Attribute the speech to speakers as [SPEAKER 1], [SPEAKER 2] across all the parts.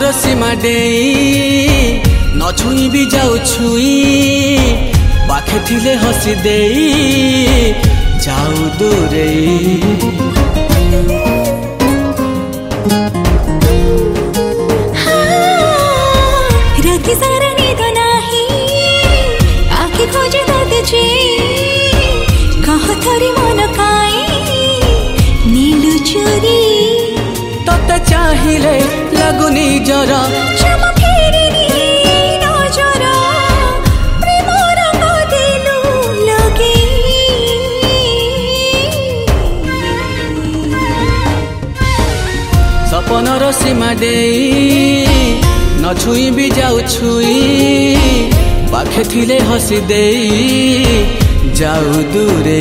[SPEAKER 1] सपनर सीमा डेई न छुई भी जाऊ छुई पाखे थिले हसी देई जाऊ दूरे
[SPEAKER 2] राति सारा नींद नाही आखि खोजे तुझे कह थोरी मन काई नीलू चोरी
[SPEAKER 1] तते चाहिले लगुनी जरा
[SPEAKER 2] क्षमा फेरिनी नजर प्रेम रंग दिलु लगे
[SPEAKER 1] सपनर सीमा डेई न छुई भी जाऊ छुई पाखे थिले हसी देई जाऊ दूरे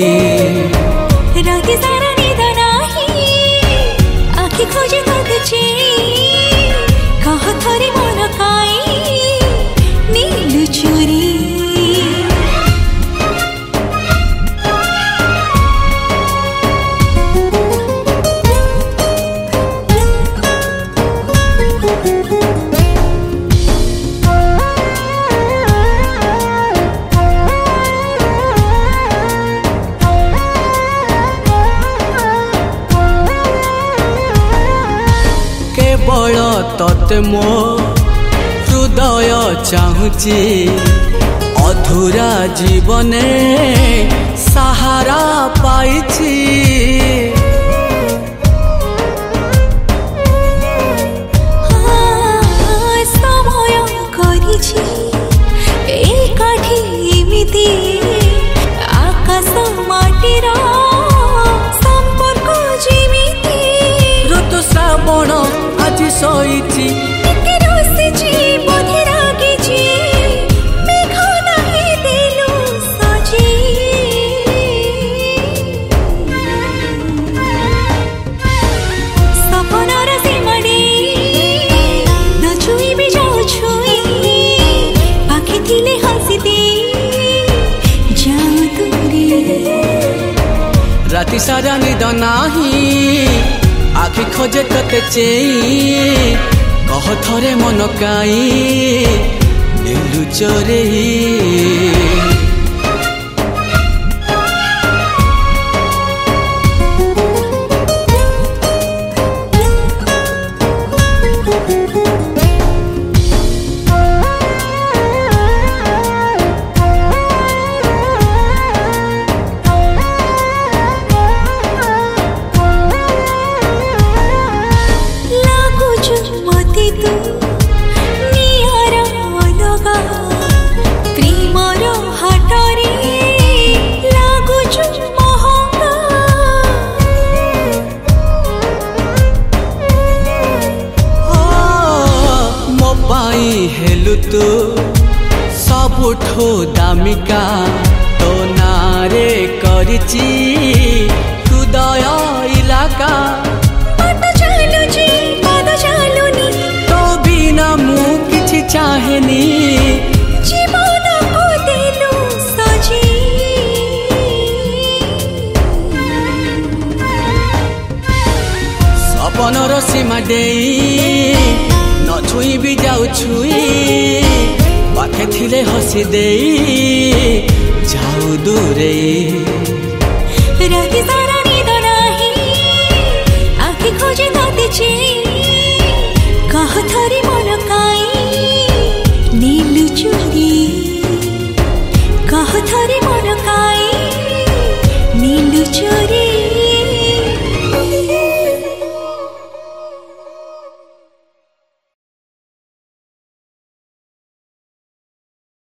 [SPEAKER 2] राति सारा नींद नाही आखि खोजे तुझे कह थोरी मन काई नीलू चोरी
[SPEAKER 1] केवल तते मो हृदय चाहूची अधूरा जीवने सहारा पाइछि
[SPEAKER 2] समय करिछि एकाठी एमिति आकाश माटीर संपर्क जेमिति
[SPEAKER 1] ऋतु श्रावण आज सईछि
[SPEAKER 2] टिके रोसिछि बोधि रागिछि मेघ नाही दिलु सजी सपनर सीमा डेई न छुई भी जाऊ छुई पाखे थिले हसी देई जाऊ दूरे
[SPEAKER 1] राति सारा निद नाही आखि खोजे तते चेई कह थरे मन काई नीलू चोरे हेलु तू सबुठो दामिका तो नारे करिछि हृदय इलाका
[SPEAKER 2] पद चालुनी
[SPEAKER 1] तो बिना मु किछि चाहेनी
[SPEAKER 2] जीवन को दिलु सजी
[SPEAKER 1] सपनर सीमा डेई न छुई भी जाऊ छुई पाखे थिले हसी देई जाऊ दूरे
[SPEAKER 2] राति सारा नींद नाही आखि खोजे तुझे